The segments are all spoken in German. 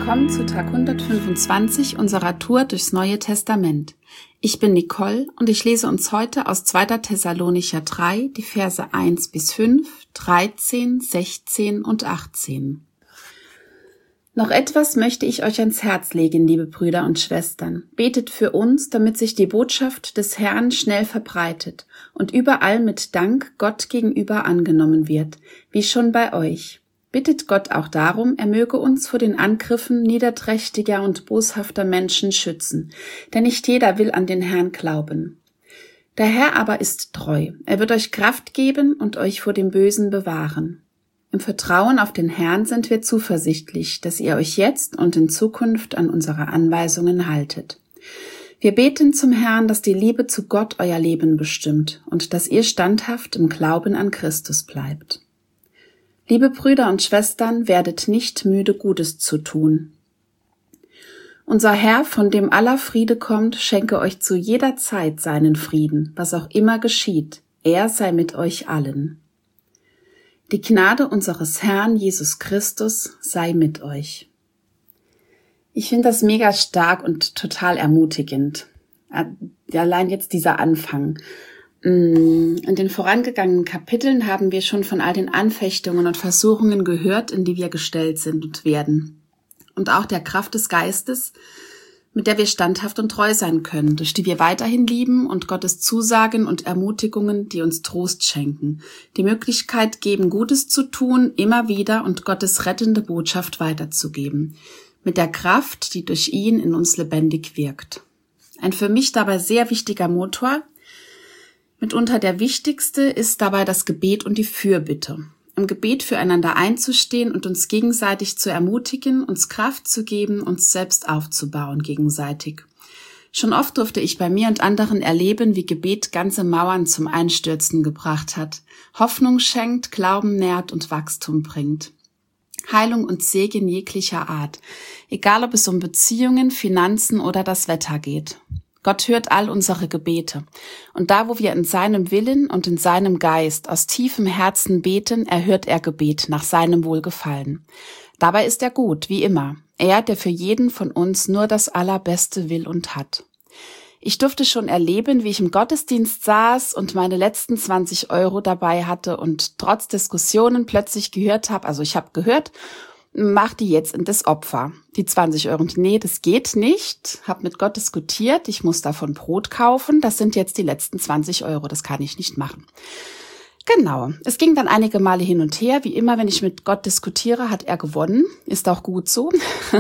willkommen zu Tag 125 unserer Tour durchs Neue Testament. Ich bin Nicole und ich lese uns heute aus 2. Thessalonicher 3 die Verse 1 bis 5, 13, 16 und 18. Noch etwas möchte ich euch ans Herz legen, liebe Brüder und Schwestern. Betet für uns, damit sich die Botschaft des Herrn schnell verbreitet und überall mit Dank Gott gegenüber angenommen wird, wie schon bei euch. Bittet Gott auch darum, er möge uns vor den Angriffen niederträchtiger und boshafter Menschen schützen, denn nicht jeder will an den Herrn glauben. Der Herr aber ist treu, er wird euch Kraft geben und euch vor dem Bösen bewahren. Im Vertrauen auf den Herrn sind wir zuversichtlich, dass ihr euch jetzt und in Zukunft an unsere Anweisungen haltet. Wir beten zum Herrn, dass die Liebe zu Gott euer Leben bestimmt und dass ihr standhaft im Glauben an Christus bleibt. Liebe Brüder und Schwestern, werdet nicht müde, Gutes zu tun. Unser Herr, von dem aller Friede kommt, schenke euch zu jeder Zeit seinen Frieden, was auch immer geschieht. Er sei mit euch allen. Die Gnade unseres Herrn Jesus Christus sei mit euch. Ich finde das mega stark und total ermutigend. Allein jetzt dieser Anfang. In den vorangegangenen Kapiteln haben wir schon von all den Anfechtungen und Versuchungen gehört, in die wir gestellt sind und werden. Und auch der Kraft des Geistes, mit der wir standhaft und treu sein können, durch die wir weiterhin lieben und Gottes Zusagen und Ermutigungen, die uns Trost schenken, die Möglichkeit geben, Gutes zu tun, immer wieder und Gottes rettende Botschaft weiterzugeben, mit der Kraft, die durch ihn in uns lebendig wirkt. Ein für mich dabei sehr wichtiger Motor, mitunter der wichtigste, ist dabei das Gebet und die Fürbitte. Im Gebet füreinander einzustehen und uns gegenseitig zu ermutigen, uns Kraft zu geben, uns selbst aufzubauen gegenseitig. Schon oft durfte ich bei mir und anderen erleben, wie Gebet ganze Mauern zum Einstürzen gebracht hat, Hoffnung schenkt, Glauben nährt und Wachstum bringt. Heilung und Segen jeglicher Art, egal ob es um Beziehungen, Finanzen oder das Wetter geht. Gott hört all unsere Gebete. Und da, wo wir in seinem Willen und in seinem Geist aus tiefem Herzen beten, erhört er Gebet nach seinem Wohlgefallen. Dabei ist er gut, wie immer. Er, der für jeden von uns nur das Allerbeste will und hat. Ich durfte schon erleben, wie ich im Gottesdienst saß und meine letzten 20 € dabei hatte und trotz Diskussionen plötzlich gehört habe, also ich habe gehört, mach die jetzt in das Opfer. Die 20 €. Und nee, das geht nicht. Hab mit Gott diskutiert. Ich muss davon Brot kaufen. Das sind jetzt die letzten 20 €. Das kann ich nicht machen. Genau. Es ging dann einige Male hin und her. Wie immer, wenn ich mit Gott diskutiere, hat er gewonnen. Ist auch gut so.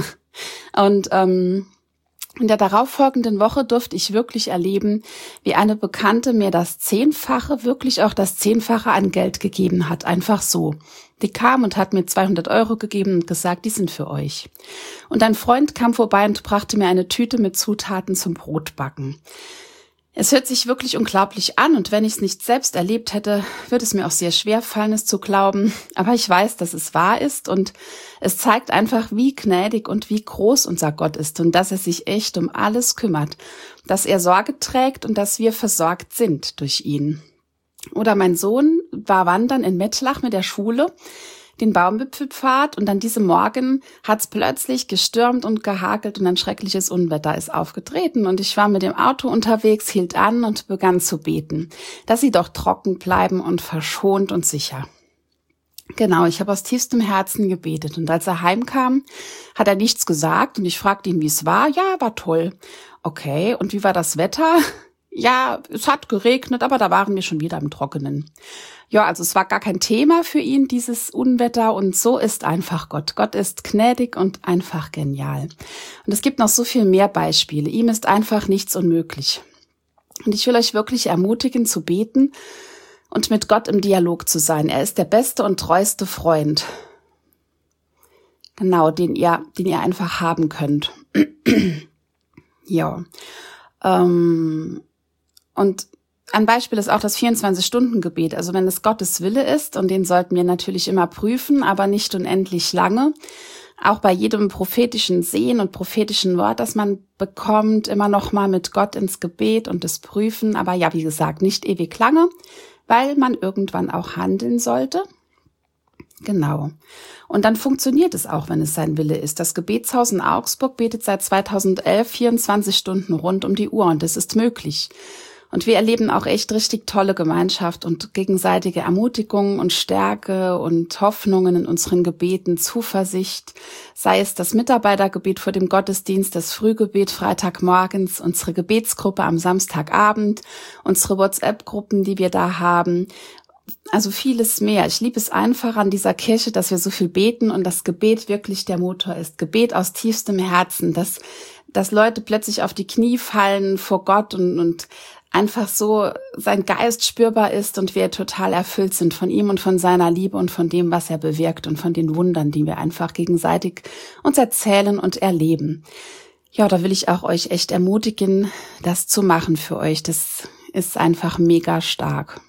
Und in der darauffolgenden Woche durfte ich wirklich erleben, wie eine Bekannte mir das 10-fache, wirklich auch das 10-fache an Geld gegeben hat. Einfach so. Die kam und hat mir 200 € gegeben und gesagt, die sind für euch. Und ein Freund kam vorbei und brachte mir eine Tüte mit Zutaten zum Brotbacken. Es hört sich wirklich unglaublich an und wenn ich es nicht selbst erlebt hätte, würde es mir auch sehr schwer fallen, es zu glauben. Aber ich weiß, dass es wahr ist und es zeigt einfach, wie gnädig und wie groß unser Gott ist und dass er sich echt um alles kümmert, dass er Sorge trägt und dass wir versorgt sind durch ihn. Oder mein Sohn war wandern in Mettlach mit der Schule, den Baumwipfelpfad und an diesem Morgen hat's plötzlich gestürmt und gehagelt und ein schreckliches Unwetter ist aufgetreten und ich war mit dem Auto unterwegs, hielt an und begann zu beten, dass sie doch trocken bleiben und verschont und sicher. Genau, ich habe aus tiefstem Herzen gebetet und als er heimkam, hat er nichts gesagt und ich fragte ihn, wie es war. Ja, war toll. Okay, und wie war das Wetter? Ja, es hat geregnet, aber da waren wir schon wieder im Trockenen. Ja, also es war gar kein Thema für ihn, dieses Unwetter und so ist einfach Gott. Gott ist gnädig und einfach genial. Und es gibt noch so viel mehr Beispiele. Ihm ist einfach nichts unmöglich. Und ich will euch wirklich ermutigen zu beten und mit Gott im Dialog zu sein. Er ist der beste und treueste Freund. Genau, den ihr einfach haben könnt. Ja. Und ein Beispiel ist auch das 24-Stunden-Gebet. Also wenn es Gottes Wille ist, und den sollten wir natürlich immer prüfen, aber nicht unendlich lange. Auch bei jedem prophetischen Sehen und prophetischen Wort, das man bekommt, immer noch mal mit Gott ins Gebet und das Prüfen. Aber ja, wie gesagt, nicht ewig lange, weil man irgendwann auch handeln sollte. Genau. Und dann funktioniert es auch, wenn es sein Wille ist. Das Gebetshaus in Augsburg betet seit 2011 24 Stunden rund um die Uhr und es ist möglich. Und wir erleben auch echt richtig tolle Gemeinschaft und gegenseitige Ermutigung und Stärke und Hoffnungen in unseren Gebeten, Zuversicht, sei es das Mitarbeitergebet vor dem Gottesdienst, das Frühgebet Freitagmorgens, unsere Gebetsgruppe am Samstagabend, unsere WhatsApp-Gruppen, die wir da haben. Also vieles mehr. Ich liebe es einfach an dieser Kirche, dass wir so viel beten und das Gebet wirklich der Motor ist. Gebet aus tiefstem Herzen, dass Leute plötzlich auf die Knie fallen vor Gott und einfach so sein Geist spürbar ist und wir total erfüllt sind von ihm und von seiner Liebe und von dem, was er bewirkt und von den Wundern, die wir einfach gegenseitig uns erzählen und erleben. Ja, da will ich auch euch echt ermutigen, das zu machen für euch. Das ist einfach mega stark.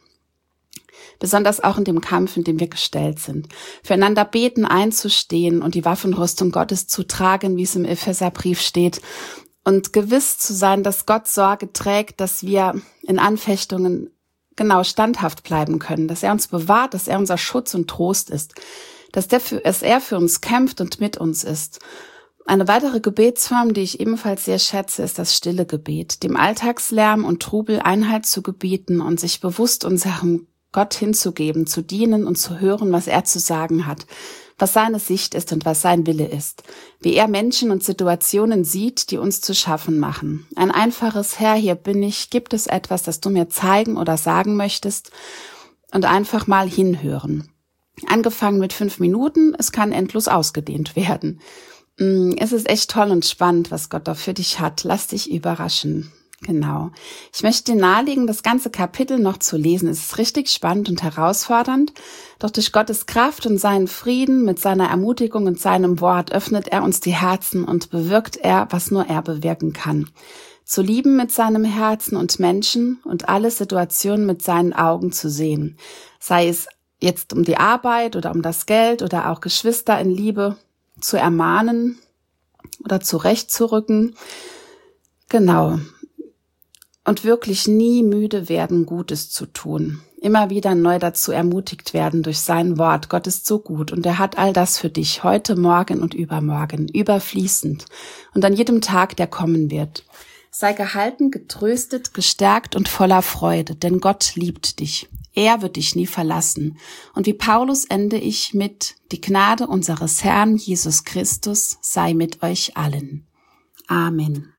Besonders auch in dem Kampf, in dem wir gestellt sind. Füreinander beten, einzustehen und die Waffenrüstung Gottes zu tragen, wie es im Epheserbrief steht. Und gewiss zu sein, dass Gott Sorge trägt, dass wir in Anfechtungen genau standhaft bleiben können, dass er uns bewahrt, dass er unser Schutz und Trost ist, dass er für uns kämpft und mit uns ist. Eine weitere Gebetsform, die ich ebenfalls sehr schätze, ist das stille Gebet, dem Alltagslärm und Trubel Einhalt zu gebieten und sich bewusst unserem Gott hinzugeben, zu dienen und zu hören, was er zu sagen hat, was seine Sicht ist und was sein Wille ist, wie er Menschen und Situationen sieht, die uns zu schaffen machen. Ein einfaches Herr, hier bin ich, gibt es etwas, das du mir zeigen oder sagen möchtest und einfach mal hinhören. Angefangen mit 5 Minuten, es kann endlos ausgedehnt werden. Es ist echt toll und spannend, was Gott da für dich hat. Lass dich überraschen. Genau. Ich möchte dir nahelegen, das ganze Kapitel noch zu lesen. Es ist richtig spannend und herausfordernd. Doch durch Gottes Kraft und seinen Frieden mit seiner Ermutigung und seinem Wort öffnet er uns die Herzen und bewirkt er, was nur er bewirken kann. Zu lieben mit seinem Herzen und Menschen und alle Situationen mit seinen Augen zu sehen. Sei es jetzt um die Arbeit oder um das Geld oder auch Geschwister in Liebe zu ermahnen oder zurechtzurücken. Genau. Und wirklich nie müde werden, Gutes zu tun. Immer wieder neu dazu ermutigt werden durch sein Wort. Gott ist so gut und er hat all das für dich heute, morgen und übermorgen, überfließend und an jedem Tag, der kommen wird. Sei gehalten, getröstet, gestärkt und voller Freude, denn Gott liebt dich. Er wird dich nie verlassen. Und wie Paulus ende ich mit: Die Gnade unseres Herrn Jesus Christus sei mit euch allen. Amen.